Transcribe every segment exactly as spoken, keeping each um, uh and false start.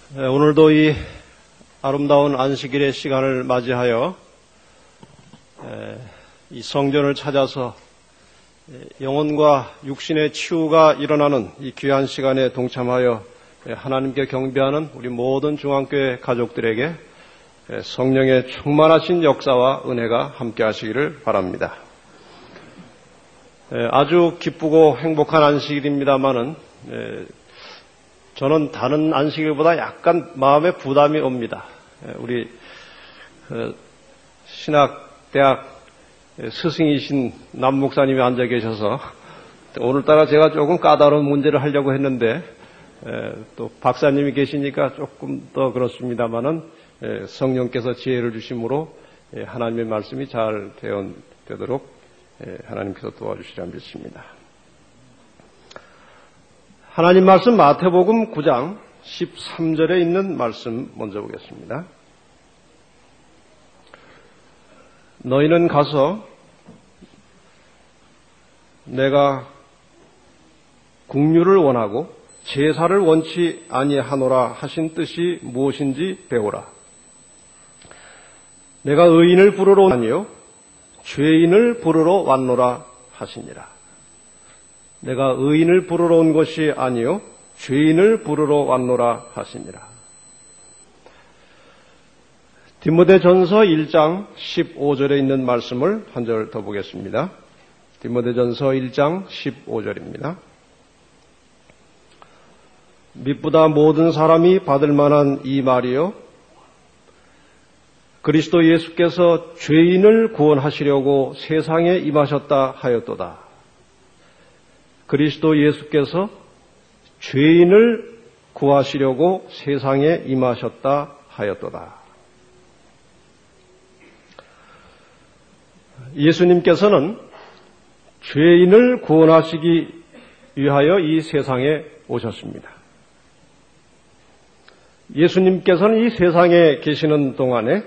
네, 오늘도 이 아름다운 안식일의 시간을 맞이하여 에, 이 성전을 찾아서 영혼과 육신의 치유가 일어나는 이 귀한 시간에 동참하여 하나님께 경배하는 우리 모든 중앙교회 가족들에게 성령의 충만하신 역사와 은혜가 함께 하시기를 바랍니다. 아주 기쁘고 행복한 안식일입니다마는 저는 다른 안식일보다 약간 마음에 부담이 옵니다. 우리 신학대학 스승이신 남 목사님이 앉아 계셔서 오늘따라 제가 조금 까다로운 문제를 하려고 했는데 또 박사님이 계시니까 조금 더 그렇습니다마는 성령께서 지혜를 주심으로 하나님의 말씀이 잘 되도록 하나님께서 도와주시리라 믿습니다. 하나님 말씀 마태복음 구 장 십삼 절에 있는 말씀 먼저 보겠습니다. 너희는 가서 내가 국류를 원하고 제사를 원치 아니하노라 하신 뜻이 무엇인지 배우라. 내가 의인을 부르러 아니요 죄인을 부르러 왔노라 하시니라. 내가 의인을 부르러 온 것이 아니요 죄인을 부르러 왔노라 하시니라. 디모데전서 일 장 십오 절에 있는 말씀을 한 절 더 보겠습니다. 디모데전서 일 장 십오 절입니다. mit보다 모든 사람이 받을 만한 이 말이요 그리스도 예수께서 죄인을 구원하시려고 세상에 임하셨다 하였도다. 그리스도 예수께서 죄인을 구하시려고 세상에 임하셨다 하였도다. 예수님께서는 죄인을 구원하시기 위하여 이 세상에 오셨습니다. 예수님께서는 이 세상에 계시는 동안에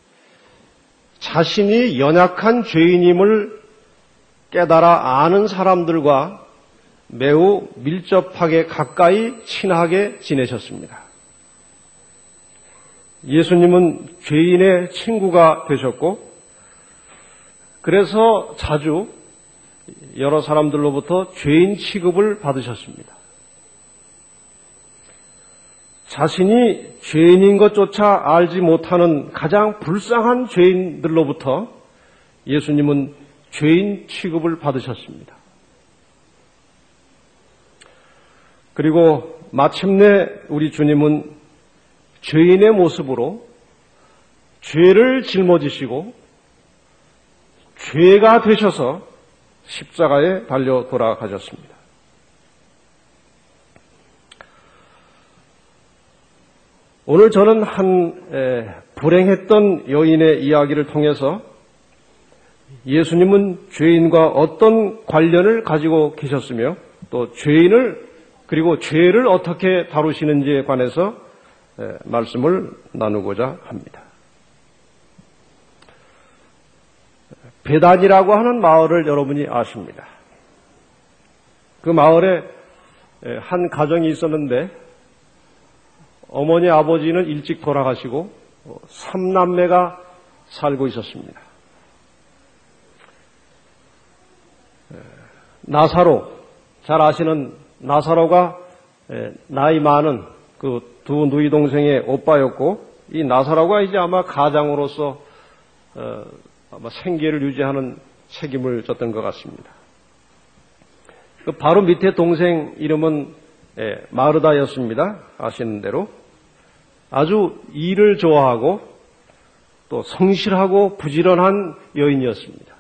자신이 연약한 죄인임을 깨달아 아는 사람들과 매우 밀접하게 가까이 친하게 지내셨습니다. 예수님은 죄인의 친구가 되셨고 그래서 자주 여러 사람들로부터 죄인 취급을 받으셨습니다. 자신이 죄인인 것조차 알지 못하는 가장 불쌍한 죄인들로부터 예수님은 죄인 취급을 받으셨습니다. 그리고 마침내 우리 주님은 죄인의 모습으로 죄를 짊어지시고 죄가 되셔서 십자가에 달려 돌아가셨습니다. 오늘 저는 한 에, 불행했던 여인의 이야기를 통해서 예수님은 죄인과 어떤 관련을 가지고 계셨으며 또 죄인을 그리고 죄를 어떻게 다루시는지에 관해서 에, 말씀을 나누고자 합니다. 베단이라고 하는 마을을 여러분이 아십니다. 그 마을에 한 가정이 있었는데 어머니 아버지는 일찍 돌아가시고 삼남매가 살고 있었습니다. 나사로, 잘 아시는 나사로가 나이 많은 그 두 누이 동생의 오빠였고 이 나사로가 이제 아마 가장으로서 아마 생계를 유지하는 책임을 졌던 것 같습니다. 그 바로 밑에 동생 이름은 마르다였습니다. 아시는 대로 아주 일을 좋아하고 또 성실하고 부지런한 여인이었습니다.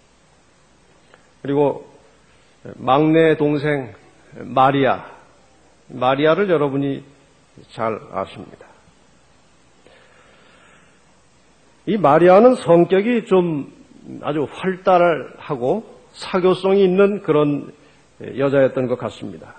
그리고 막내 동생 마리아, 마리아를 여러분이 잘 아십니다. 이 마리아는 성격이 좀 아주 활달하고 사교성이 있는 그런 여자였던 것 같습니다.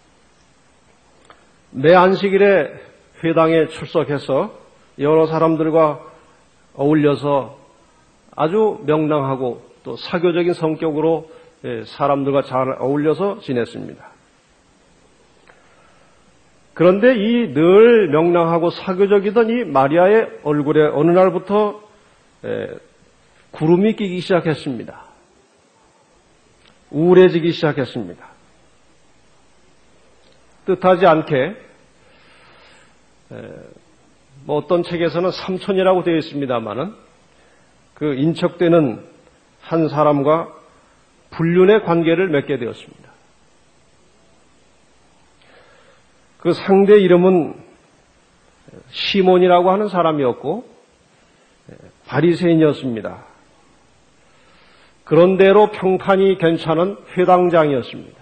매 안식일에 회당에 출석해서 여러 사람들과 어울려서 아주 명랑하고 또 사교적인 성격으로 사람들과 잘 어울려서 지냈습니다. 그런데 이 늘 명랑하고 사교적이던 이 마리아의 얼굴에 어느 날부터 구름이 끼기 시작했습니다. 우울해지기 시작했습니다. 뜻하지 않게 뭐 어떤 책에서는 삼촌이라고 되어 있습니다마는 그 인척되는 한 사람과 불륜의 관계를 맺게 되었습니다. 그 상대 이름은 시몬이라고 하는 사람이었고 바리새인이었습니다. 그런대로 평판이 괜찮은 회당장이었습니다.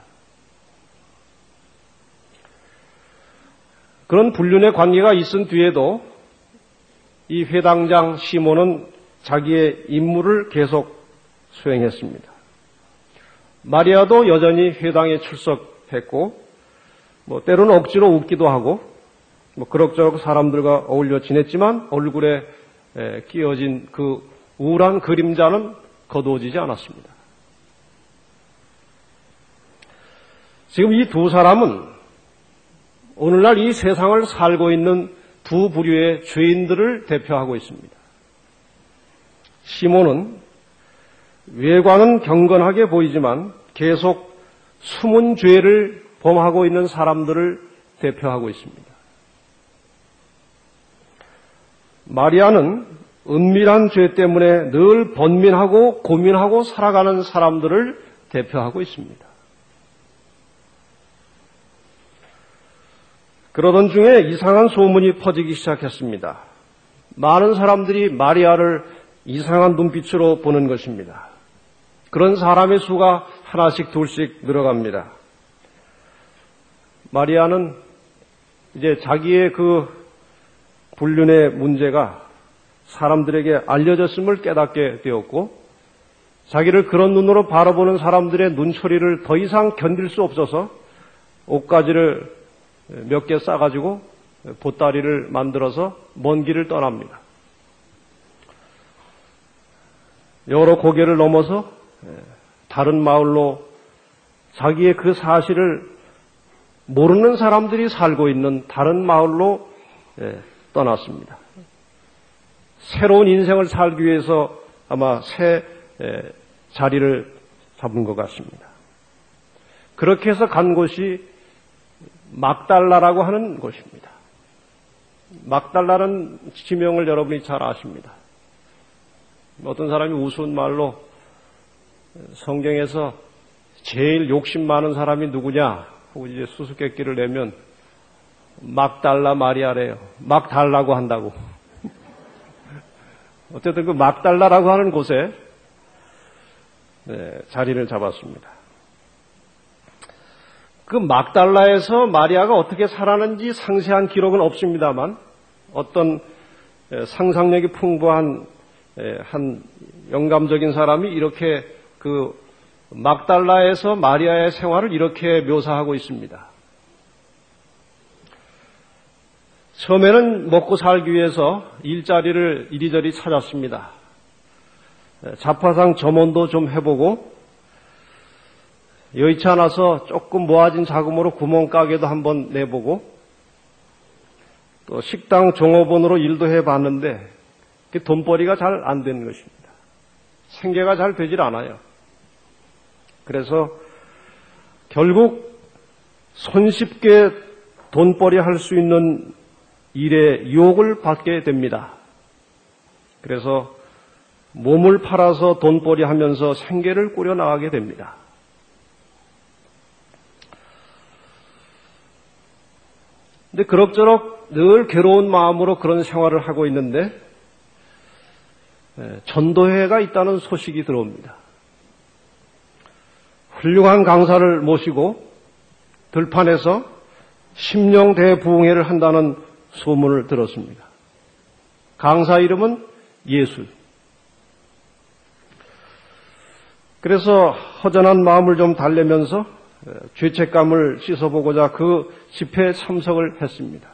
그런 불륜의 관계가 있은 뒤에도 이 회당장 시몬은 자기의 임무를 계속 수행했습니다. 마리아도 여전히 회당에 출석했고 뭐 때로는 억지로 웃기도 하고 뭐 그럭저럭 사람들과 어울려 지냈지만 얼굴에 끼어진 그 우울한 그림자는 거두어지지 않았습니다. 지금 이 두 사람은 오늘날 이 세상을 살고 있는 두 부류의 죄인들을 대표하고 있습니다. 시몬은 외관은 경건하게 보이지만 계속 숨은 죄를 범하고 있는 사람들을 대표하고 있습니다. 마리아는 은밀한 죄 때문에 늘 번민하고 고민하고 살아가는 사람들을 대표하고 있습니다. 그러던 중에 이상한 소문이 퍼지기 시작했습니다. 많은 사람들이 마리아를 이상한 눈빛으로 보는 것입니다. 그런 사람의 수가 하나씩 둘씩 늘어갑니다. 마리아는 이제 자기의 그 불륜의 문제가 사람들에게 알려졌음을 깨닫게 되었고 자기를 그런 눈으로 바라보는 사람들의 눈초리를 더 이상 견딜 수 없어서 옷가지를 몇 개 싸가지고 보따리를 만들어서 먼 길을 떠납니다. 여러 고개를 넘어서 다른 마을로 자기의 그 사실을 모르는 사람들이 살고 있는 다른 마을로 떠났습니다. 새로운 인생을 살기 위해서 아마 새 자리를 잡은 것 같습니다. 그렇게 해서 간 곳이 막달라라고 하는 곳입니다. 막달라는 지명을 여러분이 잘 아십니다. 어떤 사람이 우스운 말로 성경에서 제일 욕심 많은 사람이 누구냐 하고 이제 수수께끼를 내면 막달라 마리아래요. 막 달라고 한다고. 어쨌든 그 막달라라고 하는 곳에 네, 자리를 잡았습니다. 그 막달라에서 마리아가 어떻게 살았는지 상세한 기록은 없습니다만 어떤 상상력이 풍부한 한 영감적인 사람이 이렇게 그 막달라에서 마리아의 생활을 이렇게 묘사하고 있습니다. 처음에는 먹고 살기 위해서 일자리를 이리저리 찾았습니다. 자파상 점원도 좀 해보고 여의치 않아서 조금 모아진 자금으로 구멍가게도 한번 내보고 또 식당 종업원으로 일도 해봤는데 돈벌이가 잘 안 되는 것입니다. 생계가 잘 되질 않아요. 그래서 결국 손쉽게 돈벌이 할 수 있는 일에 유혹을 받게 됩니다. 그래서 몸을 팔아서 돈벌이 하면서 생계를 꾸려나가게 됩니다. 근데 그럭저럭 늘 괴로운 마음으로 그런 생활을 하고 있는데 전도회가 있다는 소식이 들어옵니다. 훌륭한 강사를 모시고 들판에서 심령 대부흥회를 한다는 소문을 들었습니다. 강사 이름은 예술. 그래서 허전한 마음을 좀 달래면서 죄책감을 씻어보고자 그 집회에 참석을 했습니다.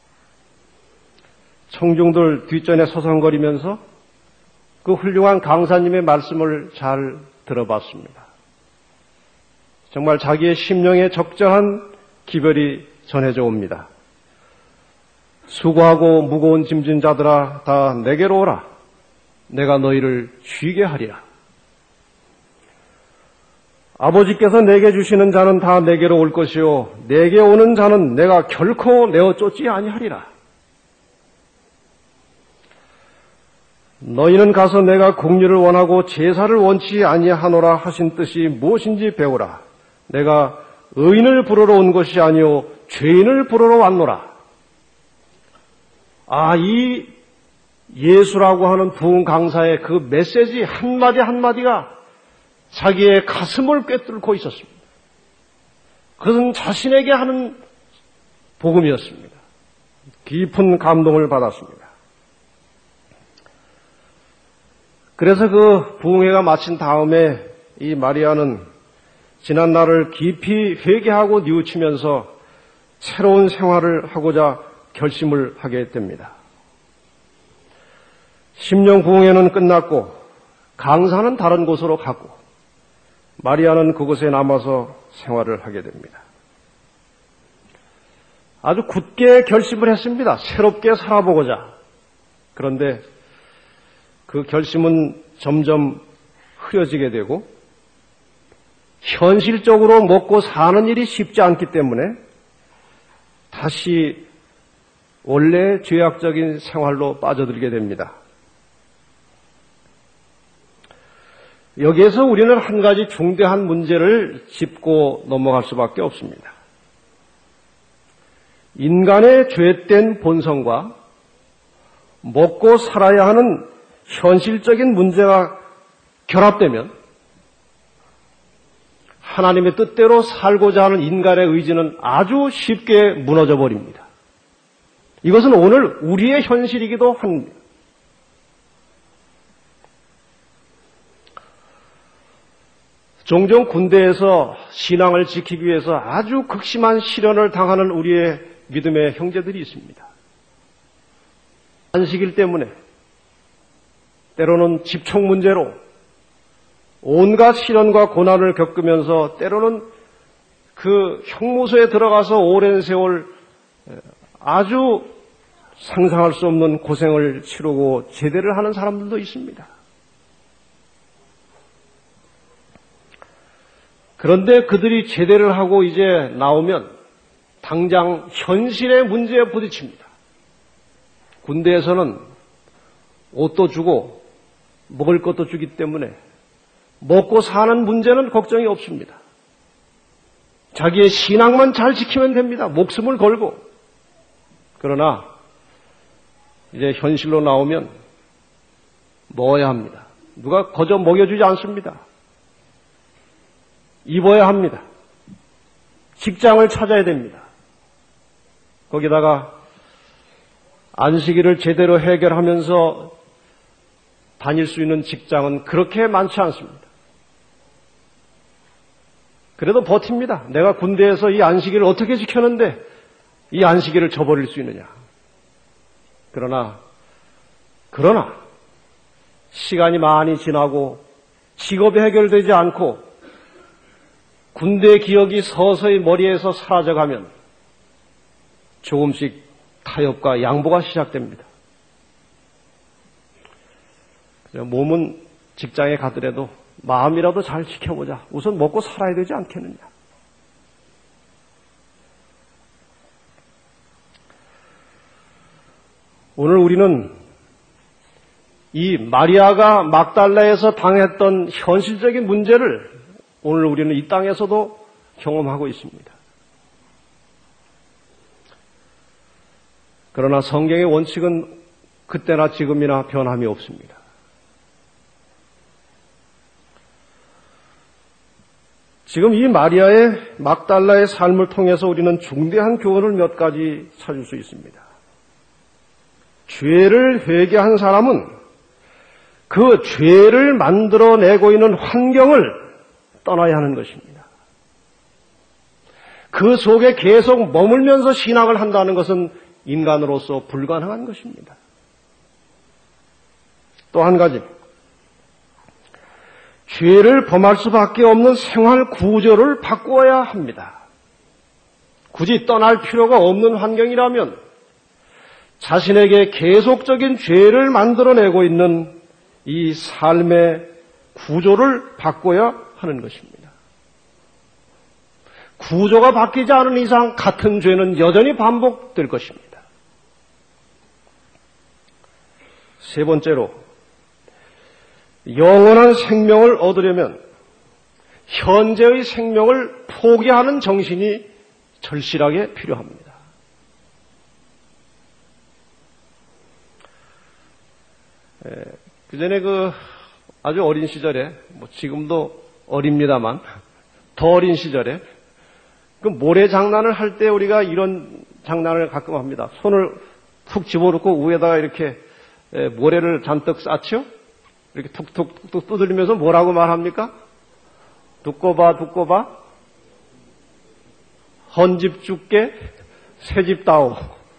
청중들 뒷전에 서성거리면서 그 훌륭한 강사님의 말씀을 잘 들어봤습니다. 정말 자기의 심령에 적정한 기별이 전해져 옵니다. 수고하고 무거운 짐진 자들아 다 내게로 오라. 내가 너희를 쉬게 하리라. 아버지께서 내게 주시는 자는 다 내게로 올 것이요 내게 오는 자는 내가 결코 내어 쫓지 아니하리라. 너희는 가서 내가 공의를 원하고 제사를 원치 아니하노라 하신 뜻이 무엇인지 배우라. 내가 의인을 부르러 온 것이 아니요 죄인을 부르러 왔노라. 아, 이 예수라고 하는 부흥 강사의 그 메시지 한마디 한마디가 자기의 가슴을 꿰뚫고 있었습니다. 그것은 자신에게 하는 복음이었습니다. 깊은 감동을 받았습니다. 그래서 그 부흥회가 마친 다음에 이 마리아는 지난 날을 깊이 회개하고 뉘우치면서 새로운 생활을 하고자 결심을 하게 됩니다. 심령 부흥회는 끝났고 강사는 다른 곳으로 가고 마리아는 그곳에 남아서 생활을 하게 됩니다. 아주 굳게 결심을 했습니다. 새롭게 살아보고자. 그런데 그 결심은 점점 흐려지게 되고 현실적으로 먹고 사는 일이 쉽지 않기 때문에 다시 원래 죄악적인 생활로 빠져들게 됩니다. 여기에서 우리는 한 가지 중대한 문제를 짚고 넘어갈 수밖에 없습니다. 인간의 죄된 본성과 먹고 살아야 하는 현실적인 문제가 결합되면 하나님의 뜻대로 살고자 하는 인간의 의지는 아주 쉽게 무너져 버립니다. 이것은 오늘 우리의 현실이기도 합니다. 종종 군대에서 신앙을 지키기 위해서 아주 극심한 시련을 당하는 우리의 믿음의 형제들이 있습니다. 안식일 때문에 때로는 집총 문제로 온갖 시련과 고난을 겪으면서 때로는 그 형무소에 들어가서 오랜 세월 아주 상상할 수 없는 고생을 치르고 제대를 하는 사람들도 있습니다. 그런데 그들이 제대를 하고 이제 나오면 당장 현실의 문제에 부딪힙니다. 군대에서는 옷도 주고 먹을 것도 주기 때문에 먹고 사는 문제는 걱정이 없습니다. 자기의 신앙만 잘 지키면 됩니다. 목숨을 걸고. 그러나 이제 현실로 나오면 먹어야 합니다. 누가 거저 먹여주지 않습니다. 입어야 합니다. 직장을 찾아야 됩니다. 거기다가 안식일을 제대로 해결하면서 다닐 수 있는 직장은 그렇게 많지 않습니다. 그래도 버팁니다. 내가 군대에서 이 안식일을 어떻게 지켰는데 이 안식일을 저버릴 수 있느냐. 그러나 그러나 시간이 많이 지나고 직업이 해결되지 않고 군대 기억이 서서히 머리에서 사라져가면 조금씩 타협과 양보가 시작됩니다. 몸은 직장에 가더라도 마음이라도 잘 지켜보자. 우선 먹고 살아야 되지 않겠느냐. 오늘 우리는 이 마리아가 막달라에서 당했던 현실적인 문제를 오늘 우리는 이 땅에서도 경험하고 있습니다. 그러나 성경의 원칙은 그때나 지금이나 변함이 없습니다. 지금 이 마리아의 막달라의 삶을 통해서 우리는 중대한 교훈을 몇 가지 찾을 수 있습니다. 죄를 회개한 사람은 그 죄를 만들어내고 있는 환경을 떠나야 하는 것입니다. 그 속에 계속 머물면서 신앙을 한다는 것은 인간으로서 불가능한 것입니다. 또 한 가지, 죄를 범할 수밖에 없는 생활 구조를 바꾸어야 합니다. 굳이 떠날 필요가 없는 환경이라면 자신에게 계속적인 죄를 만들어내고 있는 이 삶의 구조를 바꿔야 하는 것입니다. 구조가 바뀌지 않은 이상 같은 죄는 여전히 반복될 것입니다. 세 번째로, 영원한 생명을 얻으려면 현재의 생명을 포기하는 정신이 절실하게 필요합니다. 그 전에 그 아주 어린 시절에, 뭐 지금도 어립니다만 더 어린 시절에 그 모래 장난을 할 때 우리가 이런 장난을 가끔 합니다. 손을 툭 집어넣고 위에다가 이렇게 모래를 잔뜩 쌓죠? 이렇게 툭툭툭 두드리면서 뭐라고 말합니까? 두고 봐, 두고 봐. 헌집 죽게 새집 다오.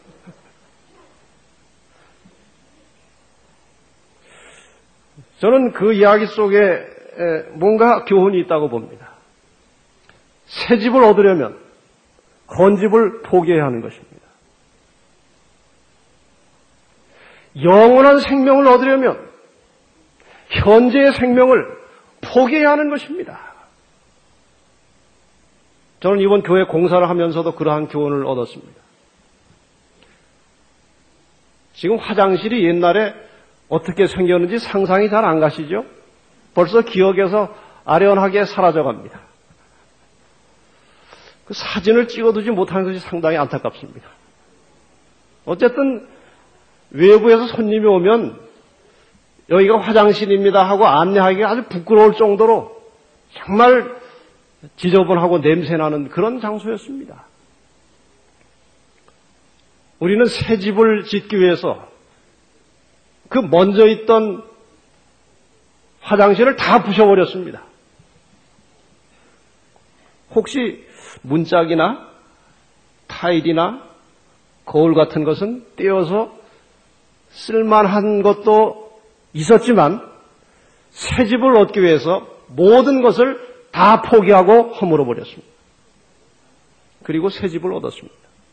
저는 그 이야기 속에 뭔가 교훈이 있다고 봅니다. 새집을 얻으려면 헌집을 포기해야 하는 것입니다. 영원한 생명을 얻으려면 현재의 생명을 포기해야 하는 것입니다. 저는 이번 교회 공사를 하면서도 그러한 교훈을 얻었습니다. 지금 화장실이 옛날에 어떻게 생겼는지 상상이 잘 안 가시죠? 벌써 기억에서 아련하게 사라져갑니다. 그 사진을 찍어두지 못하는 것이 상당히 안타깝습니다. 어쨌든 외부에서 손님이 오면 여기가 화장실입니다 하고 안내하기가 아주 부끄러울 정도로 정말 지저분하고 냄새나는 그런 장소였습니다. 우리는 새 집을 짓기 위해서 그 먼저 있던 화장실을 다 부셔버렸습니다. 혹시 문짝이나 타일이나 거울 같은 것은 떼어서 쓸만한 것도 있었지만 새 집을 얻기 위해서 모든 것을 다 포기하고 허물어 버렸습니다. 그리고 새 집을 얻었습니다.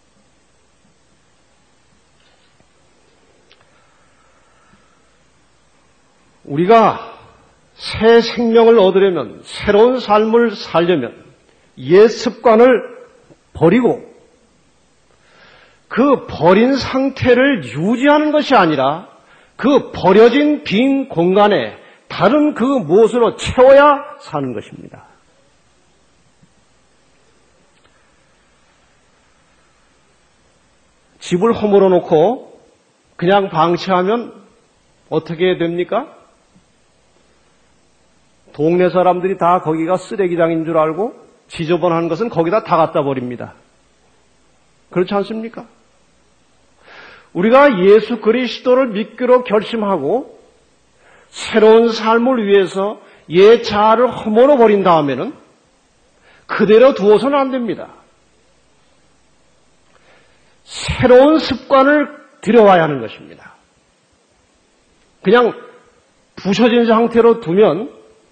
우리가 새 생명을 얻으려면, 새로운 삶을 살려면 옛 습관을 버리고 그 버린 상태를 유지하는 것이 아니라 그 버려진 빈 공간에 다른 그 무엇으로 채워야 사는 것입니다. 집을 허물어 놓고 그냥 방치하면 어떻게 됩니까? 동네 사람들이 다 거기가 쓰레기장인 줄 알고 지저분한 것은 거기다 다 갖다 버립니다. 그렇지 않습니까? 우리가 예수 그리스도를 믿기로 결심하고 새로운 삶을 위해서 옛 자아를 허물어 버린 다음에는 그대로 두어서는 안 됩니다. 새로운 습관을 들여와야 하는 것입니다. 그냥 부서진 상태로 두면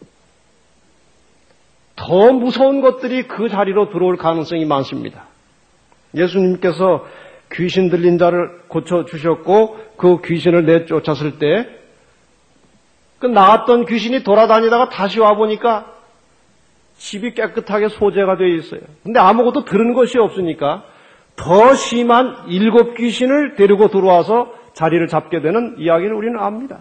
더 무서운 것들이 그 자리로 들어올 가능성이 많습니다. 예수님께서 귀신 들린 자를 고쳐주셨고 그 귀신을 내쫓았을 때 그 나왔던 귀신이 돌아다니다가 다시 와보니까 집이 깨끗하게 소재가 되어 있어요. 근데 아무것도 들은 것이 없으니까 더 심한 일곱 귀신을 데리고 들어와서 자리를 잡게 되는 이야기를 우리는 압니다.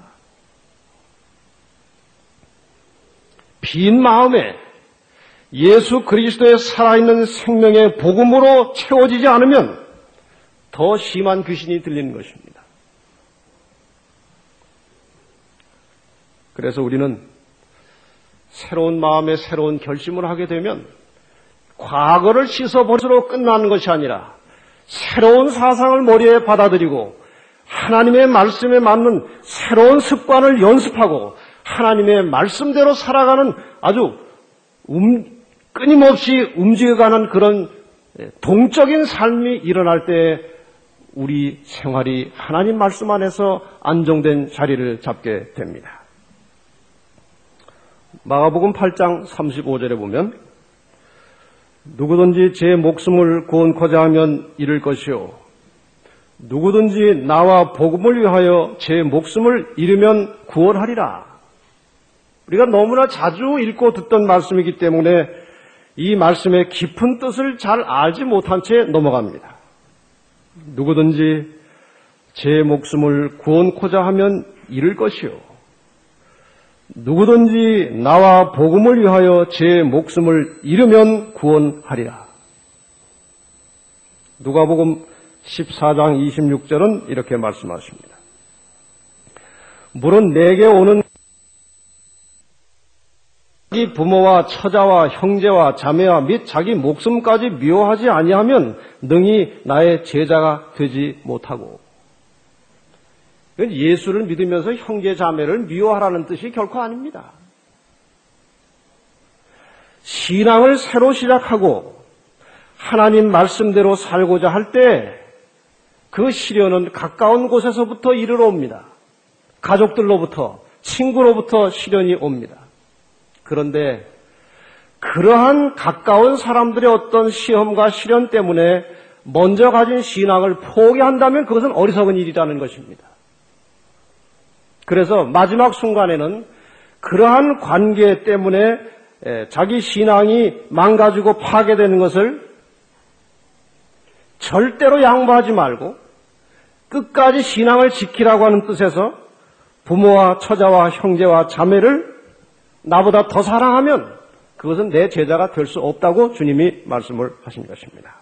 빈 마음에 예수 그리스도의 살아있는 생명의 복음으로 채워지지 않으면 더 심한 귀신이 들리는 것입니다. 그래서 우리는 새로운 마음에 새로운 결심을 하게 되면 과거를 씻어버리로 끝나는 것이 아니라 새로운 사상을 머리에 받아들이고 하나님의 말씀에 맞는 새로운 습관을 연습하고 하나님의 말씀대로 살아가는 아주 음, 끊임없이 움직여가는 그런 동적인 삶이 일어날 때 우리 생활이 하나님 말씀 안에서 안정된 자리를 잡게 됩니다. 마가복음 팔 장 삼십오 절에 보면 누구든지 제 목숨을 구원코자 하면 잃을 것이요 누구든지 나와 복음을 위하여 제 목숨을 잃으면 구원하리라. 우리가 너무나 자주 읽고 듣던 말씀이기 때문에 이 말씀의 깊은 뜻을 잘 알지 못한 채 넘어갑니다. 누구든지 제 목숨을 구원코자 하면 잃을 것이요. 누구든지 나와 복음을 위하여 제 목숨을 잃으면 구원하리라. 누가복음 십사 장 이십육 절은 이렇게 말씀하십니다. 물은 내게 오는 자기 부모와 처자와 형제와 자매와 및 자기 목숨까지 미워하지 아니하면 능히 나의 제자가 되지 못하고. 예수를 믿으면서 형제 자매를 미워하라는 뜻이 결코 아닙니다. 신앙을 새로 시작하고 하나님 말씀대로 살고자 할 때 그 시련은 가까운 곳에서부터 이르러 옵니다. 가족들로부터, 친구로부터 시련이 옵니다. 그런데 그러한 가까운 사람들의 어떤 시험과 시련 때문에 먼저 가진 신앙을 포기한다면 그것은 어리석은 일이라는 것입니다. 그래서 마지막 순간에는 그러한 관계 때문에 자기 신앙이 망가지고 파괴되는 것을 절대로 양보하지 말고 끝까지 신앙을 지키라고 하는 뜻에서 부모와 처자와 형제와 자매를 나보다 더 사랑하면 그것은 내 제자가 될 수 없다고 주님이 말씀을 하신 것입니다.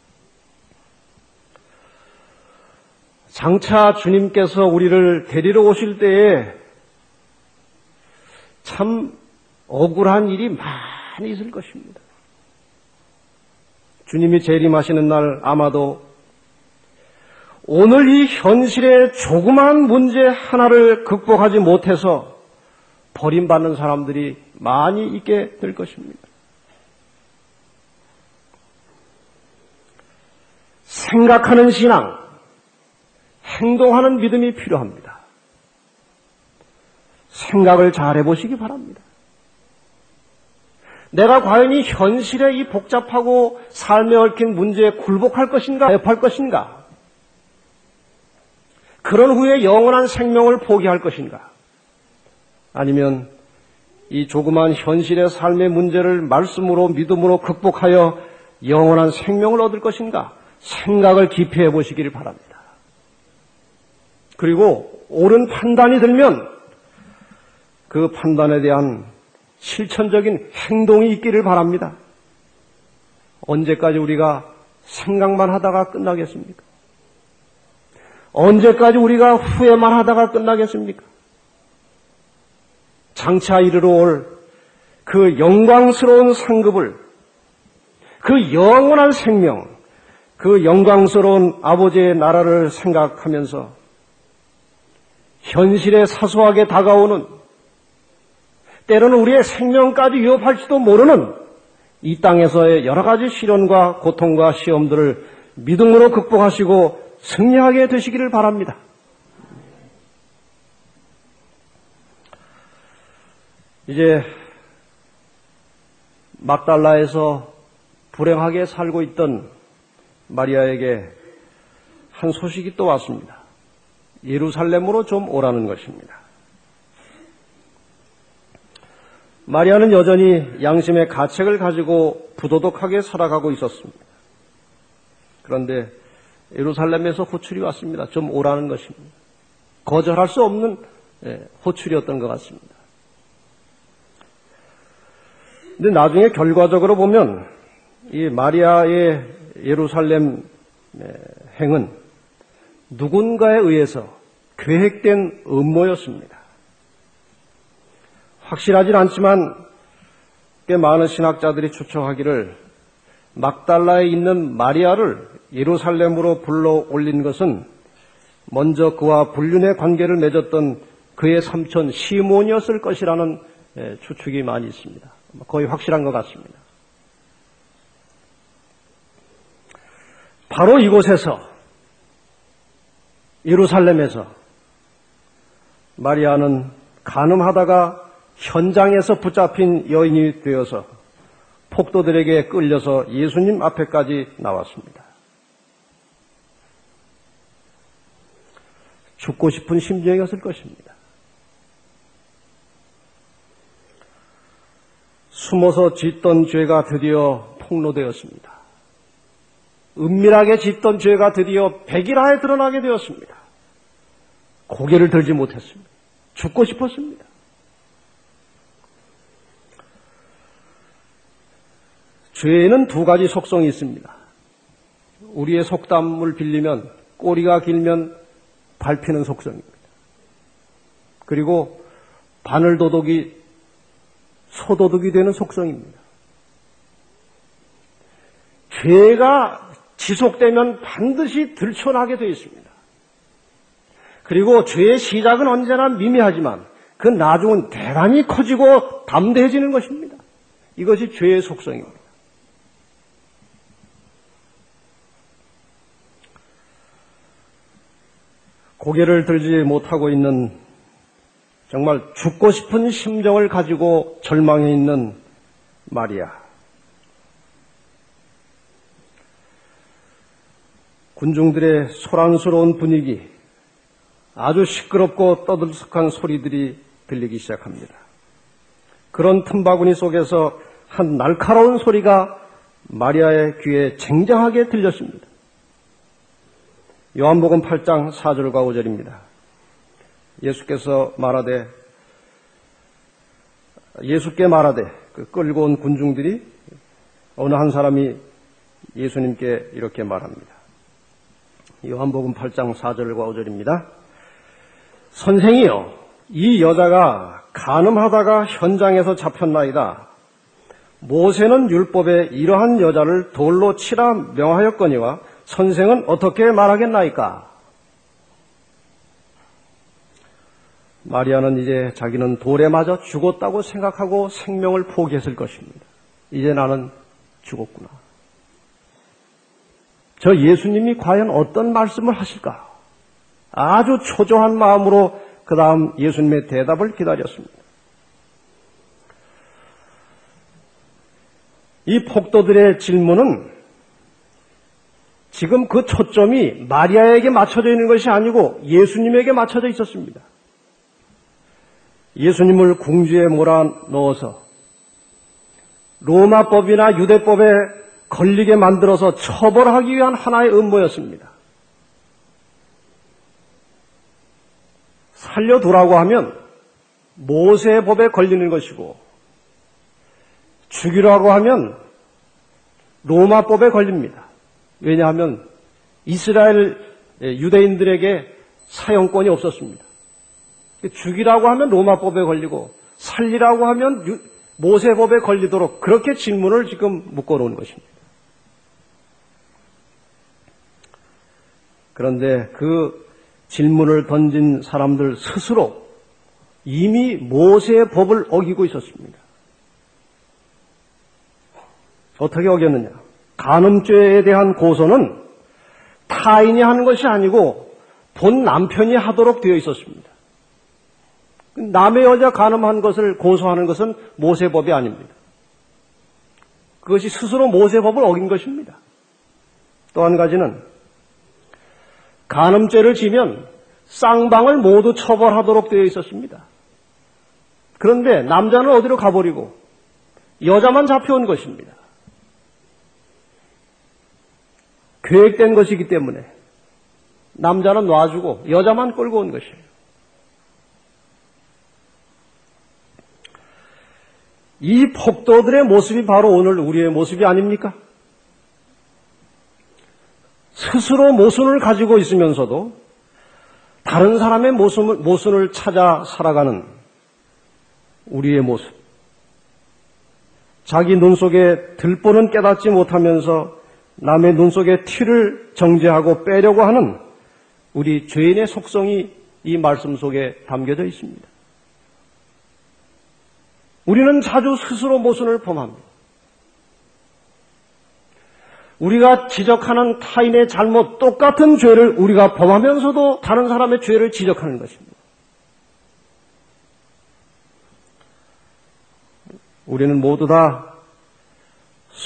장차 주님께서 우리를 데리러 오실 때에 참 억울한 일이 많이 있을 것입니다. 주님이 재림하시는 날 아마도 오늘 이 현실의 조그만 문제 하나를 극복하지 못해서 버림받는 사람들이 많이 있게 될 것입니다. 생각하는 신앙, 행동하는 믿음이 필요합니다. 생각을 잘 해보시기 바랍니다. 내가 과연 이 현실의 이 복잡하고 삶에 얽힌 문제에 굴복할 것인가, 대할 것인가? 그런 후에 영원한 생명을 포기할 것인가? 아니면 이 조그만 현실의 삶의 문제를 말씀으로 믿음으로 극복하여 영원한 생명을 얻을 것인가? 생각을 깊이 해보시기를 바랍니다. 그리고 옳은 판단이 들면 그 판단에 대한 실천적인 행동이 있기를 바랍니다. 언제까지 우리가 생각만 하다가 끝나겠습니까? 언제까지 우리가 후회만 하다가 끝나겠습니까? 장차 이르러 올 그 영광스러운 상급을, 그 영원한 생명, 그 영광스러운 아버지의 나라를 생각하면서 현실에 사소하게 다가오는, 때로는 우리의 생명까지 위협할지도 모르는 이 땅에서의 여러 가지 시련과 고통과 시험들을 믿음으로 극복하시고 승리하게 되시기를 바랍니다. 이제 막달라에서 불행하게 살고 있던 마리아에게 한 소식이 또 왔습니다. 예루살렘으로 좀 오라는 것입니다. 마리아는 여전히 양심의 가책을 가지고 부도덕하게 살아가고 있었습니다. 그런데 예루살렘에서 호출이 왔습니다. 좀 오라는 것입니다. 거절할 수 없는 호출이었던 것 같습니다. 근데 나중에 결과적으로 보면 이 마리아의 예루살렘 행은 누군가에 의해서 계획된 음모였습니다. 확실하진 않지만 꽤 많은 신학자들이 추측하기를 막달라에 있는 마리아를 예루살렘으로 불러 올린 것은 먼저 그와 불륜의 관계를 맺었던 그의 삼촌 시몬이었을 것이라는 추측이 많이 있습니다. 거의 확실한 것 같습니다. 바로 이곳에서, 예루살렘에서 마리아는 간음하다가 현장에서 붙잡힌 여인이 되어서 폭도들에게 끌려서 예수님 앞에까지 나왔습니다. 죽고 싶은 심정이었을 것입니다. 숨어서 짓던 죄가 드디어 폭로되었습니다. 은밀하게 짓던 죄가 드디어 백일하에 드러나게 되었습니다. 고개를 들지 못했습니다. 죽고 싶었습니다. 죄에는 두 가지 속성이 있습니다. 우리의 속담을 빌리면 꼬리가 길면 밟히는 속성입니다. 그리고 바늘도둑이 소도둑이 되는 속성입니다. 죄가 지속되면 반드시 들춰나게 되어 있습니다. 그리고 죄의 시작은 언제나 미미하지만 그 나중은 대단히 커지고 담대해지는 것입니다. 이것이 죄의 속성입니다. 고개를 들지 못하고 있는 정말 죽고 싶은 심정을 가지고 절망해 있는 마리아. 군중들의 소란스러운 분위기, 아주 시끄럽고 떠들썩한 소리들이 들리기 시작합니다. 그런 틈바구니 속에서 한 날카로운 소리가 마리아의 귀에 쟁쟁하게 들렸습니다. 요한복음 팔 장 사 절과 오 절입니다. 예수께서 말하되 예수께 말하되 그 끌고 온 군중들이 어느 한 사람이 예수님께 이렇게 말합니다. 요한복음 팔 장 사 절과 오 절입니다. 선생이여, 이 여자가 간음하다가 현장에서 잡혔나이다. 모세는 율법에 이러한 여자를 돌로 치라 명하였거니와 선생은 어떻게 말하겠나이까? 마리아는 이제 자기는 돌에 맞아 죽었다고 생각하고 생명을 포기했을 것입니다. 이제 나는 죽었구나. 저 예수님이 과연 어떤 말씀을 하실까? 아주 초조한 마음으로 그 다음 예수님의 대답을 기다렸습니다. 이 폭도들의 질문은 지금 그 초점이 마리아에게 맞춰져 있는 것이 아니고 예수님에게 맞춰져 있었습니다. 예수님을 궁지에 몰아넣어서 로마법이나 유대법에 걸리게 만들어서 처벌하기 위한 하나의 음모였습니다. 살려두라고 하면 모세의 법에 걸리는 것이고 죽이라고 하면 로마법에 걸립니다. 왜냐하면 이스라엘 유대인들에게 사형권이 없었습니다. 죽이라고 하면 로마법에 걸리고 살리라고 하면 모세법에 걸리도록 그렇게 질문을 지금 묶어놓은 것입니다. 그런데 그 질문을 던진 사람들 스스로 이미 모세의 법을 어기고 있었습니다. 어떻게 어겼느냐? 간음죄에 대한 고소는 타인이 하는 것이 아니고 본 남편이 하도록 되어 있었습니다. 남의 여자 간음한 것을 고소하는 것은 모세법이 아닙니다. 그것이 스스로 모세법을 어긴 것입니다. 또 한 가지는 간음죄를 지면 쌍방을 모두 처벌하도록 되어 있었습니다. 그런데 남자는 어디로 가버리고 여자만 잡혀온 것입니다. 계획된 것이기 때문에 남자는 놔주고 여자만 끌고 온 것이에요. 이 폭도들의 모습이 바로 오늘 우리의 모습이 아닙니까? 스스로 모순을 가지고 있으면서도 다른 사람의 모순을, 모순을 찾아 살아가는 우리의 모습. 자기 눈 속에 들보는 깨닫지 못하면서 남의 눈 속에 티를 정제하고 빼려고 하는 우리 죄인의 속성이 이 말씀 속에 담겨져 있습니다. 우리는 자주 스스로 모순을 범합니다. 우리가 지적하는 타인의 잘못, 똑같은 죄를 우리가 범하면서도 다른 사람의 죄를 지적하는 것입니다. 우리는 모두 다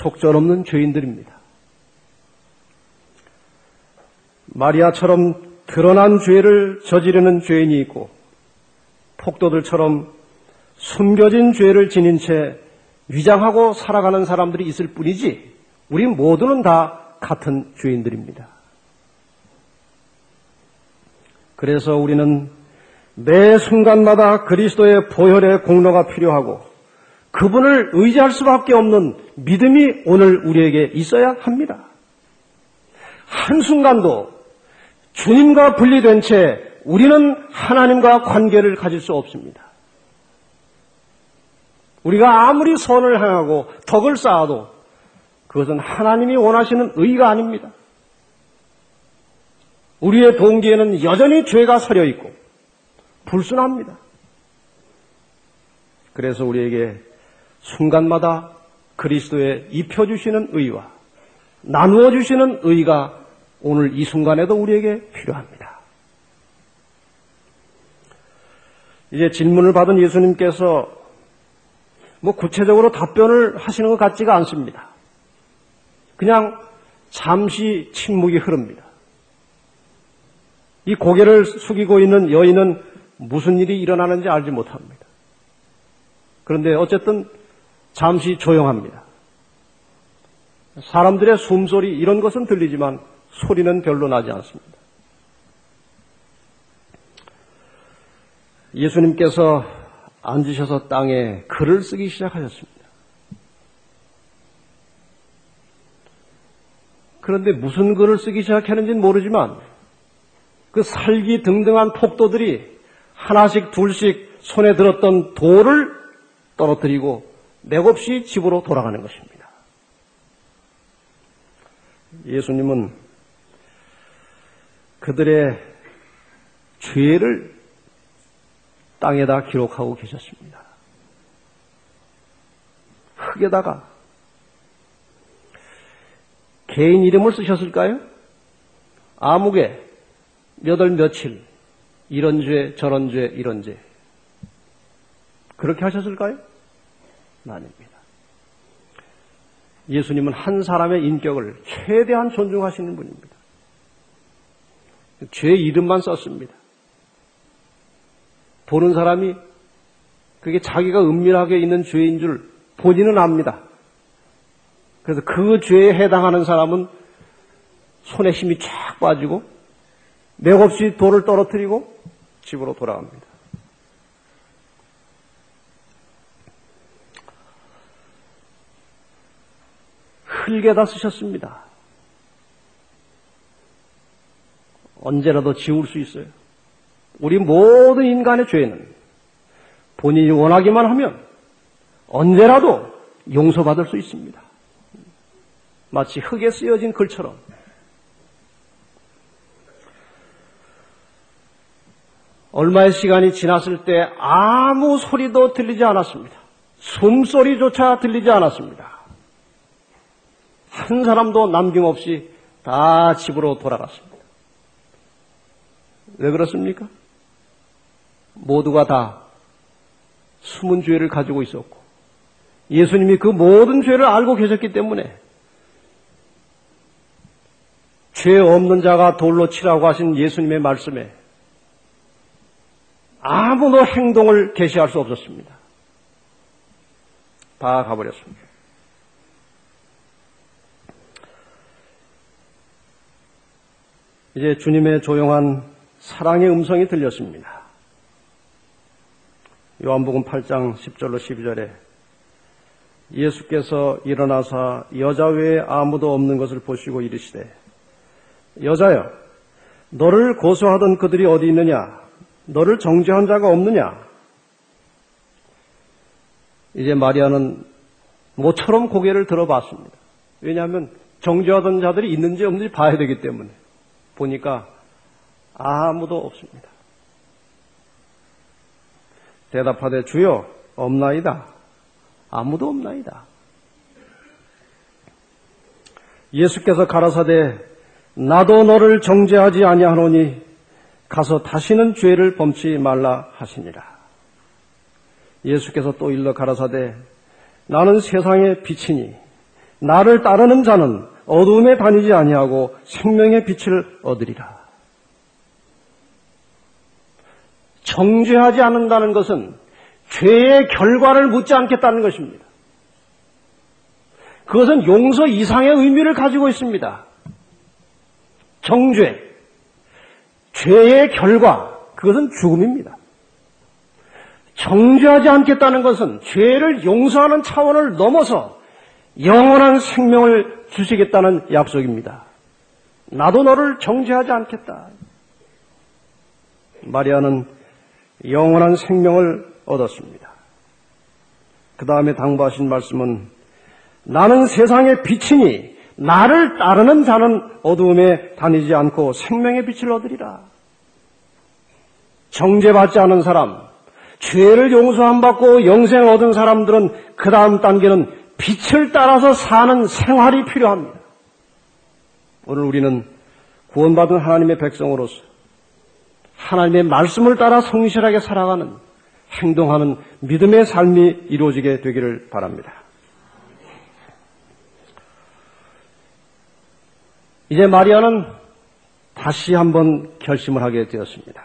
속절없는 죄인들입니다. 마리아처럼 드러난 죄를 저지르는 죄인이 있고 폭도들처럼 숨겨진 죄를 지닌 채 위장하고 살아가는 사람들이 있을 뿐이지 우리 모두는 다 같은 죄인들입니다. 그래서 우리는 매 순간마다 그리스도의 보혈의 공로가 필요하고 그분을 의지할 수밖에 없는 믿음이 오늘 우리에게 있어야 합니다. 한순간도 주님과 분리된 채 우리는 하나님과 관계를 가질 수 없습니다. 우리가 아무리 선을 행하고 덕을 쌓아도 그것은 하나님이 원하시는 의가 아닙니다. 우리의 동기에는 여전히 죄가 서려 있고 불순합니다. 그래서 우리에게 순간마다 그리스도의 입혀주시는 의와 나누어 주시는 의가 오늘 이 순간에도 우리에게 필요합니다. 이제 질문을 받은 예수님께서 뭐 구체적으로 답변을 하시는 것 같지가 않습니다. 그냥 잠시 침묵이 흐릅니다. 이 고개를 숙이고 있는 여인은 무슨 일이 일어나는지 알지 못합니다. 그런데 어쨌든 잠시 조용합니다. 사람들의 숨소리 이런 것은 들리지만 소리는 별로 나지 않습니다. 예수님께서 앉으셔서 땅에 글을 쓰기 시작하셨습니다. 그런데 무슨 글을 쓰기 시작했는지는 모르지만 그 살기 등등한 폭도들이 하나씩 둘씩 손에 들었던 돌을 떨어뜨리고 맥없이 집으로 돌아가는 것입니다. 예수님은 그들의 죄를 땅에다 기록하고 계셨습니다. 흙에다가 개인 이름을 쓰셨을까요? 아무개 몇 월 며칠 이런 죄 저런 죄 이런 죄 그렇게 하셨을까요? 아닙니다. 예수님은 한 사람의 인격을 최대한 존중하시는 분입니다. 죄 이름만 썼습니다. 보는 사람이 그게 자기가 은밀하게 있는 죄인 줄 본인은 압니다. 그래서 그 죄에 해당하는 사람은 손에 힘이 쫙 빠지고 맥없이 돌을 떨어뜨리고 집으로 돌아갑니다. 흙에다 쓰셨습니다. 언제라도 지울 수 있어요. 우리 모든 인간의 죄는 본인이 원하기만 하면 언제라도 용서받을 수 있습니다. 마치 흙에 쓰여진 글처럼. 얼마의 시간이 지났을 때 아무 소리도 들리지 않았습니다. 숨소리조차 들리지 않았습니다. 한 사람도 남김없이 다 집으로 돌아갔습니다. 왜 그렇습니까? 모두가 다 숨은 죄를 가지고 있었고 예수님이 그 모든 죄를 알고 계셨기 때문에 죄 없는 자가 돌로 치라고 하신 예수님의 말씀에 아무도 행동을 개시할 수 없었습니다. 다 가버렸습니다. 이제 주님의 조용한 사랑의 음성이 들렸습니다. 요한복음 팔 장 십 절로 십이 절에 예수께서 일어나사 여자 외에 아무도 없는 것을 보시고 이르시되 여자여 너를 고소하던 그들이 어디 있느냐? 너를 정죄한 자가 없느냐? 이제 마리아는 모처럼 고개를 들어봤습니다. 왜냐하면 정죄하던 자들이 있는지 없는지 봐야 되기 때문에. 보니까 아무도 없습니다. 대답하되 주여 없나이다. 아무도 없나이다. 예수께서 가라사대 나도 너를 정죄하지 아니하노니 가서 다시는 죄를 범치 말라 하시니라. 예수께서 또 일러 가라사대 나는 세상의 빛이니 나를 따르는 자는 어두움에 다니지 아니하고 생명의 빛을 얻으리라. 정죄하지 않는다는 것은 죄의 결과를 묻지 않겠다는 것입니다. 그것은 용서 이상의 의미를 가지고 있습니다. 정죄, 죄의 결과, 그것은 죽음입니다. 정죄하지 않겠다는 것은 죄를 용서하는 차원을 넘어서 영원한 생명을 주시겠다는 약속입니다. 나도 너를 정죄하지 않겠다. 마리아는 영원한 생명을 얻었습니다. 그 다음에 당부하신 말씀은 나는 세상의 빛이니 나를 따르는 자는 어두움에 다니지 않고 생명의 빛을 얻으리라. 정죄받지 않은 사람, 죄를 용서함 받고 영생을 얻은 사람들은 그 다음 단계는 빛을 따라서 사는 생활이 필요합니다. 오늘 우리는 구원받은 하나님의 백성으로서 하나님의 말씀을 따라 성실하게 살아가는, 행동하는 믿음의 삶이 이루어지게 되기를 바랍니다. 이제 마리아는 다시 한번 결심을 하게 되었습니다.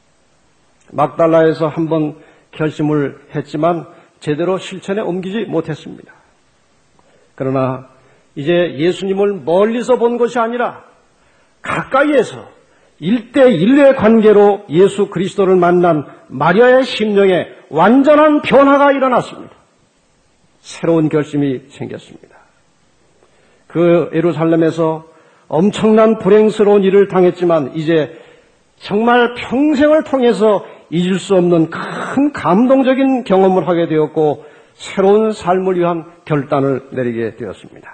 막달라에서 한번 결심을 했지만 제대로 실천에 옮기지 못했습니다. 그러나 이제 예수님을 멀리서 본 것이 아니라 가까이에서 일대일의 관계로 예수 그리스도를 만난 마리아의 심령에 완전한 변화가 일어났습니다. 새로운 결심이 생겼습니다. 그 예루살렘에서 엄청난 불행스러운 일을 당했지만 이제 정말 평생을 통해서 잊을 수 없는 큰 감동적인 경험을 하게 되었고 새로운 삶을 위한 결단을 내리게 되었습니다.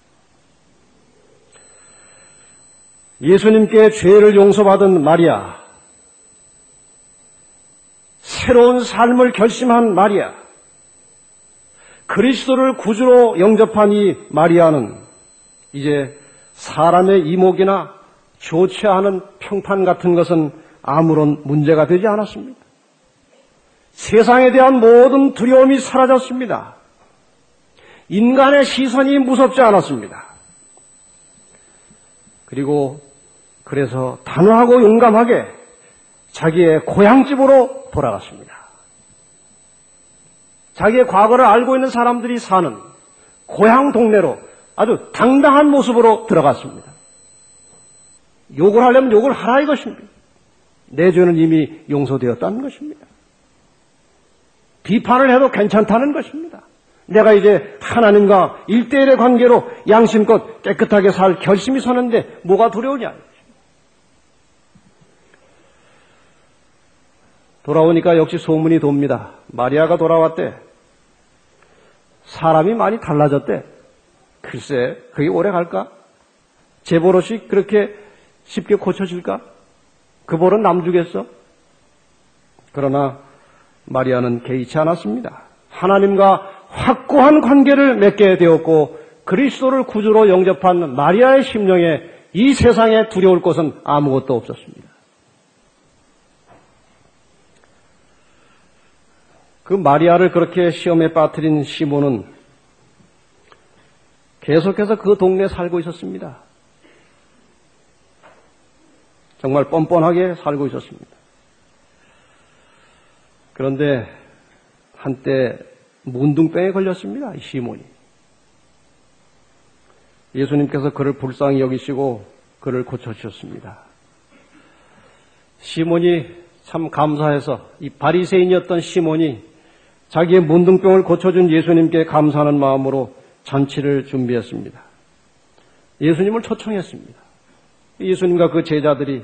예수님께 죄를 용서받은 마리아, 새로운 삶을 결심한 마리아, 그리스도를 구주로 영접한 이 마리아는 이제 사람의 이목이나 좋지 않은 평판 같은 것은 아무런 문제가 되지 않았습니다. 세상에 대한 모든 두려움이 사라졌습니다. 인간의 시선이 무섭지 않았습니다. 그리고 그래서 단호하고 용감하게 자기의 고향집으로 돌아갔습니다. 자기의 과거를 알고 있는 사람들이 사는 고향 동네로 아주 당당한 모습으로 들어갔습니다. 욕을 하려면 욕을 하라 이것입니다. 내 죄는 이미 용서되었다는 것입니다. 비판을 해도 괜찮다는 것입니다. 내가 이제 하나님과 일대일의 관계로 양심껏 깨끗하게 살 결심이 서는데 뭐가 두려우냐. 돌아오니까 역시 소문이 돕니다. 마리아가 돌아왔대. 사람이 많이 달라졌대. 글쎄, 그게 오래 갈까? 제 버릇이 그렇게 쉽게 고쳐질까? 그 벌은 남 주겠어? 그러나 마리아는 개의치 않았습니다. 하나님과 확고한 관계를 맺게 되었고 그리스도를 구주로 영접한 마리아의 심령에 이 세상에 두려울 것은 아무것도 없었습니다. 그 마리아를 그렇게 시험에 빠뜨린 시몬은 계속해서 그 동네에 살고 있었습니다. 정말 뻔뻔하게 살고 있었습니다. 그런데 한때 문둥병에 걸렸습니다. 이 시몬이. 예수님께서 그를 불쌍히 여기시고 그를 고쳐주셨습니다. 시몬이 참 감사해서 이 바리새인이었던 시몬이 자기의 문둥병을 고쳐준 예수님께 감사하는 마음으로 잔치를 준비했습니다. 예수님을 초청했습니다. 예수님과 그 제자들이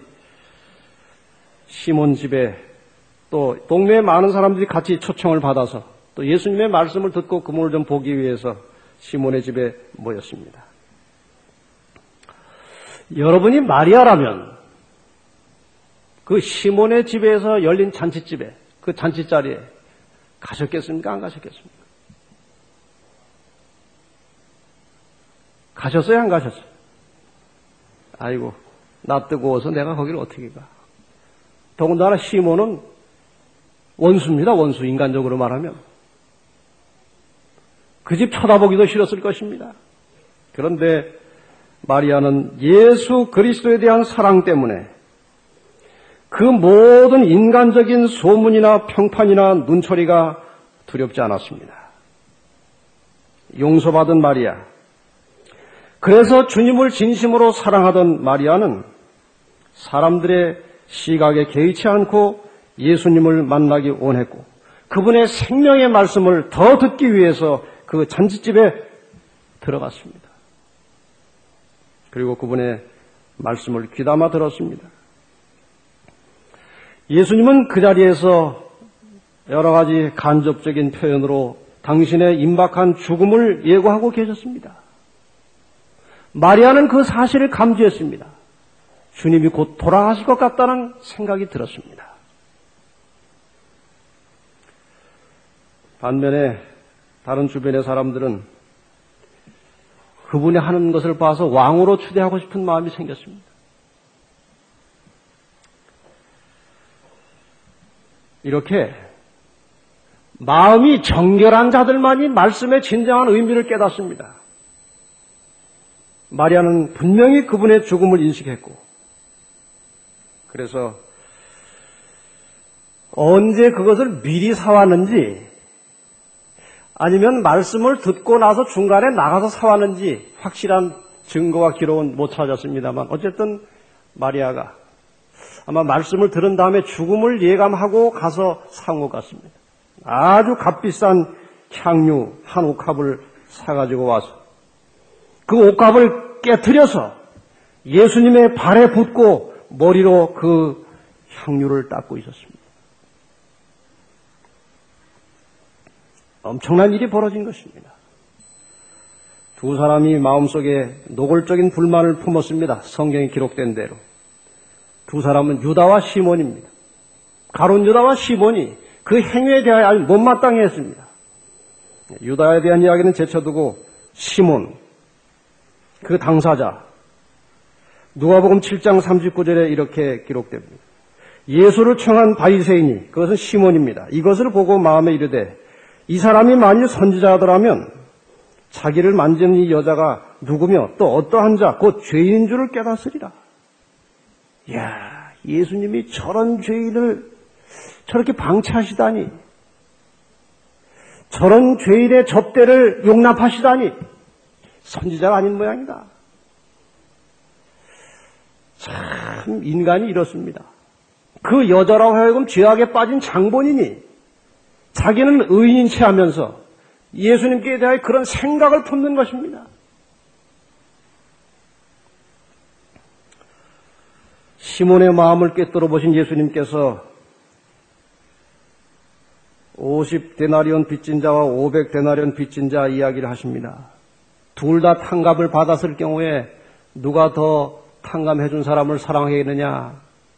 시몬 집에 또 동네에 많은 사람들이 같이 초청을 받아서 또 예수님의 말씀을 듣고 그분을 좀 보기 위해서 시몬의 집에 모였습니다. 여러분이 마리아라면 그 시몬의 집에서 열린 잔치집에 그 잔치자리에 가셨겠습니까? 안 가셨겠습니까? 가셨어요? 안 가셨어요? 아이고, 나 뜨거워서 내가 거기를 어떻게 가? 더군다나 시몬은 원수입니다. 원수, 인간적으로 말하면. 그 집 쳐다보기도 싫었을 것입니다. 그런데 마리아는 예수 그리스도에 대한 사랑 때문에 그 그 모든 인간적인 소문이나 평판이나 눈초리가 두렵지 않았습니다. 용서받은 마리아. 그래서 주님을 진심으로 사랑하던 마리아는 사람들의 시각에 개의치 않고 예수님을 만나기 원했고 그분의 생명의 말씀을 더 듣기 위해서 그 잔치집에 들어갔습니다. 그리고 그분의 말씀을 귀담아 들었습니다. 예수님은 그 자리에서 여러 가지 간접적인 표현으로 당신의 임박한 죽음을 예고하고 계셨습니다. 마리아는 그 사실을 감지했습니다. 주님이 곧 돌아가실 것 같다는 생각이 들었습니다. 반면에 다른 주변의 사람들은 그분이 하는 것을 봐서 왕으로 추대하고 싶은 마음이 생겼습니다. 이렇게 마음이 정결한 자들만이 말씀의 진정한 의미를 깨닫습니다. 마리아는 분명히 그분의 죽음을 인식했고 그래서 언제 그것을 미리 사왔는지 아니면 말씀을 듣고 나서 중간에 나가서 사왔는지 확실한 증거와 기록은 못 찾았습니다만 어쨌든 마리아가 아마 말씀을 들은 다음에 죽음을 예감하고 가서 사온 것 같습니다. 아주 값비싼 향유 한 옥합을 사가지고 와서 그 옥합을 깨트려서 예수님의 발에 붓고 머리로 그 향유를 닦고 있었습니다. 엄청난 일이 벌어진 것입니다. 두 사람이 마음속에 노골적인 불만을 품었습니다. 성경에 기록된 대로. 두 사람은 유다와 시몬입니다. 가룟 유다와 시몬이 그 행위에 대하여 아주 못마땅해 했습니다. 유다에 대한 이야기는 제쳐두고 시몬, 그 당사자, 누가복음 칠 장 삼십구 절에 이렇게 기록됩니다. 예수를 청한 바리새인이, 그것은 시몬입니다. 이것을 보고 마음에 이르되 이 사람이 만일 선지자더라면 자기를 만지는 이 여자가 누구며 또 어떠한 자, 곧 죄인인 줄을 깨닫으리라. 이야, 예수님이 저런 죄인을 저렇게 방치하시다니, 저런 죄인의 접대를 용납하시다니 선지자가 아닌 모양이다. 참 인간이 이렇습니다. 그 여자라고 하여금 죄악에 빠진 장본인이 자기는 의인인 체 하면서 예수님께 대하여 그런 생각을 품는 것입니다. 시몬의 마음을 꿰뚫어 보신 예수님께서 오십 데나리온 빚진 자와 오백 데나리온 빚진 자 이야기를 하십니다. 둘 다 탕감을 받았을 경우에 누가 더 탕감해 준 사람을 사랑하겠느냐?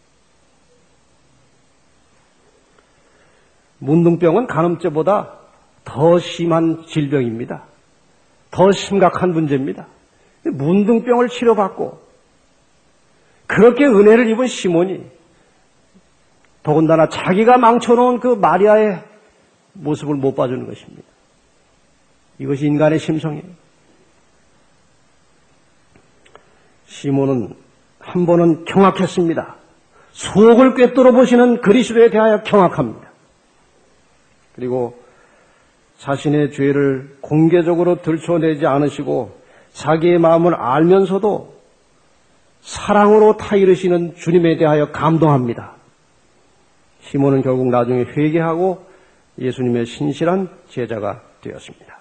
문둥병은 간음죄보다 더 심한 질병입니다. 더 심각한 문제입니다. 문둥병을 치료받고 그렇게 은혜를 입은 시몬이 더군다나 자기가 망쳐놓은 그 마리아의 모습을 못 봐주는 것입니다. 이것이 인간의 심성이에요. 시몬은 한 번은 경악했습니다. 속을 꿰뚫어 보시는 그리스도에 대하여 경악합니다. 그리고 자신의 죄를 공개적으로 들춰내지 않으시고 자기의 마음을 알면서도 사랑으로 타이르시는 주님에 대하여 감동합니다. 시몬은 결국 나중에 회개하고 예수님의 신실한 제자가 되었습니다.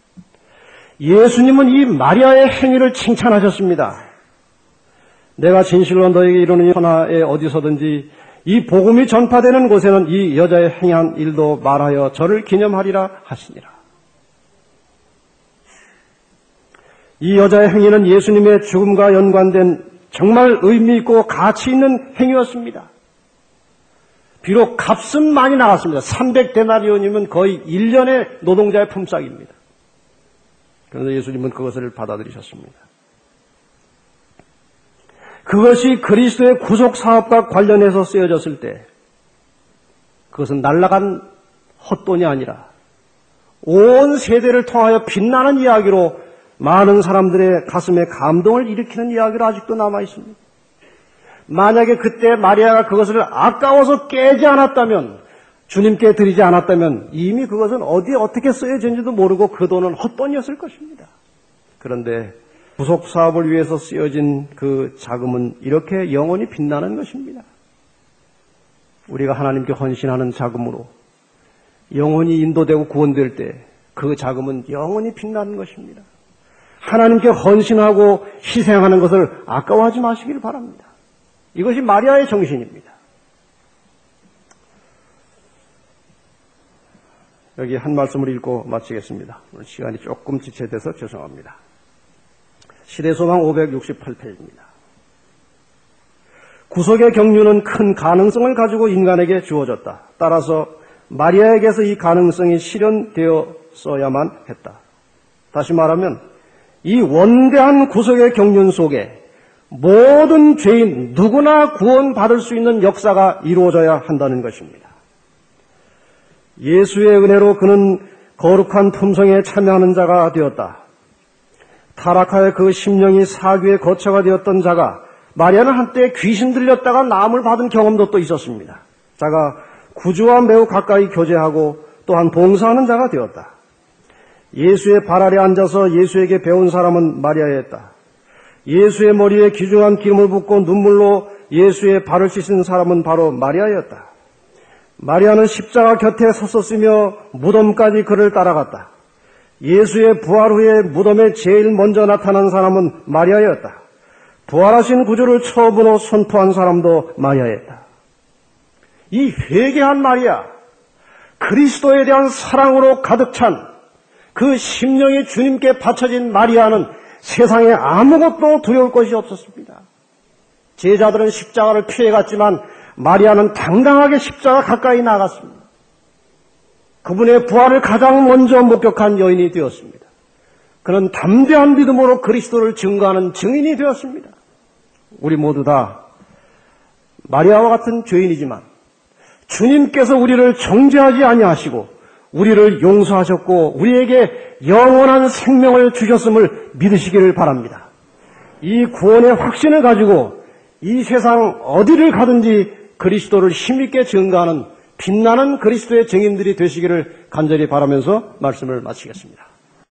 예수님은 이 마리아의 행위를 칭찬하셨습니다. 내가 진실로 너에게 이르노니 천하에 어디서든지 이 복음이 전파되는 곳에는 이 여자의 행한 일도 말하여 저를 기념하리라 하시니라. 이 여자의 행위는 예수님의 죽음과 연관된 정말 의미 있고 가치 있는 행위였습니다. 비록 값은 많이 나갔습니다. 삼백 데나리온이면 거의 일 년의 노동자의 품삯입니다. 그런데 예수님은 그것을 받아들이셨습니다. 그것이 그리스도의 구속 사업과 관련해서 쓰여졌을 때 그것은 날아간 헛돈이 아니라 온 세대를 통하여 빛나는 이야기로 많은 사람들의 가슴에 감동을 일으키는 이야기로 아직도 남아 있습니다. 만약에 그때 마리아가 그것을 아까워서 깨지 않았다면, 주님께 드리지 않았다면 이미 그것은 어디에 어떻게 쓰여진지도 모르고 그 돈은 헛돈이었을 것입니다. 그런데 구속 사업을 위해서 쓰여진 그 자금은 이렇게 영원히 빛나는 것입니다. 우리가 하나님께 헌신하는 자금으로 영원히 인도되고 구원될 때 그 자금은 영원히 빛나는 것입니다. 하나님께 헌신하고 희생하는 것을 아까워하지 마시길 바랍니다. 이것이 마리아의 정신입니다. 여기 한 말씀을 읽고 마치겠습니다. 오늘 시간이 조금 지체돼서 죄송합니다. 시대소망 오백육십팔 페이지입니다. 구속의 경륜은 큰 가능성을 가지고 인간에게 주어졌다. 따라서 마리아에게서 이 가능성이 실현되었어야만 했다. 다시 말하면 이 원대한 구속의 경륜 속에 모든 죄인 누구나 구원받을 수 있는 역사가 이루어져야 한다는 것입니다. 예수의 은혜로 그는 거룩한 품성에 참여하는 자가 되었다. 타락하여 그 심령이 사귀의 거처가 되었던 자가, 마리아는 한때 귀신 들렸다가 나음을 받은 경험도 또 있었습니다. 자가 구주와 매우 가까이 교제하고 또한 봉사하는 자가 되었다. 예수의 발 아래 앉아서 예수에게 배운 사람은 마리아였다. 예수의 머리에 귀중한 기름을 붓고 눈물로 예수의 발을 씻은 사람은 바로 마리아였다. 마리아는 십자가 곁에 섰었으며 무덤까지 그를 따라갔다. 예수의 부활 후에 무덤에 제일 먼저 나타난 사람은 마리아였다. 부활하신 구주를 처음으로 선포한 사람도 마리아였다. 이 회개한 마리아, 그리스도에 대한 사랑으로 가득 찬 그 심령이 주님께 바쳐진 마리아는 세상에 아무것도 두려울 것이 없었습니다. 제자들은 십자가를 피해갔지만 마리아는 당당하게 십자가 가까이 나갔습니다. 그분의 부활을 가장 먼저 목격한 여인이 되었습니다. 그는 담대한 믿음으로 그리스도를 증거하는 증인이 되었습니다. 우리 모두 다 마리아와 같은 죄인이지만 주님께서 우리를 정죄하지 아니하시고 우리를 용서하셨고 우리에게 영원한 생명을 주셨음을 믿으시기를 바랍니다. 이 구원의 확신을 가지고 이 세상 어디를 가든지 그리스도를 힘있게 증거하는 빛나는 그리스도의 증인들이 되시기를 간절히 바라면서 말씀을 마치겠습니다.